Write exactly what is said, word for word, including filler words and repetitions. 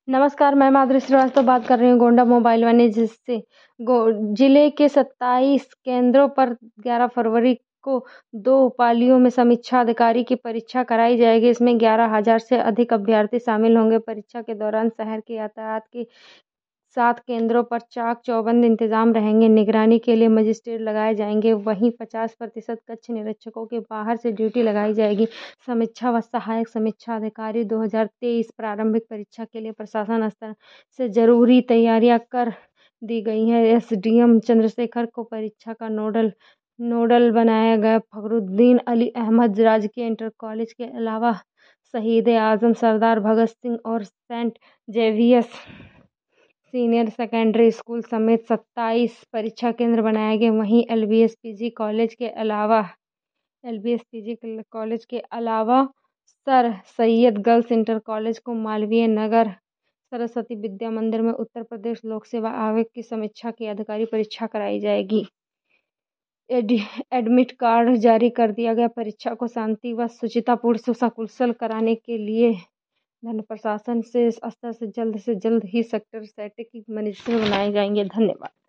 नमस्कार, मैं माधुरी श्रीवास्तव बात कर रही हूँ गोंडा मोबाइल वाणिज्य से। गो जिले के सत्ताईस केंद्रों पर ग्यारह फरवरी को दो पालियों में समीक्षा अधिकारी की परीक्षा कराई जाएगी। इसमें ग्यारह हजार से अधिक अभ्यर्थी शामिल होंगे। परीक्षा के दौरान शहर के यातायात के सात केंद्रों पर चाक चौबंद इंतजाम रहेंगे। निगरानी के लिए मजिस्ट्रेट लगाए जाएंगे। वहीं पचास प्रतिशत कक्ष निरीक्षकों के बाहर से ड्यूटी लगाई जाएगी। समीक्षा व सहायक समीक्षा अधिकारी दो हज़ार तेईस प्रारंभिक परीक्षा के लिए प्रशासन स्तर से जरूरी तैयारियां कर दी गई हैं। एसडीएम चंद्रशेखर को परीक्षा का नोडल नोडल बनाया गया। फखरुद्दीन अली अहमद राजकीय इंटर कॉलेज के अलावा शहीद आजम सरदार भगत सिंह और Saint Xavier's senior secondary school समेत सत्ताईस परीक्षा केंद्र बनाए गए। वहीं एलबीएस पीजी कॉलेज के अलावा एलबीएस पीजी कॉलेज के अलावा sir Syed girls inter college को मालवीय नगर सरस्वती विद्या मंदिर में उत्तर प्रदेश लोक सेवा आयोग की समीक्षा की अधिकारी परीक्षा कराई जाएगी। एडमिट कार्ड जारी कर दिया गया। परीक्षा को शांति व शुचितापूर्ण सकुशल कराने के लिए धन प्रशासन से स्तर से जल्द से जल्द ही सेक्टर सेट की मॉनिटरिंग बनाए जाएंगे। धन्यवाद।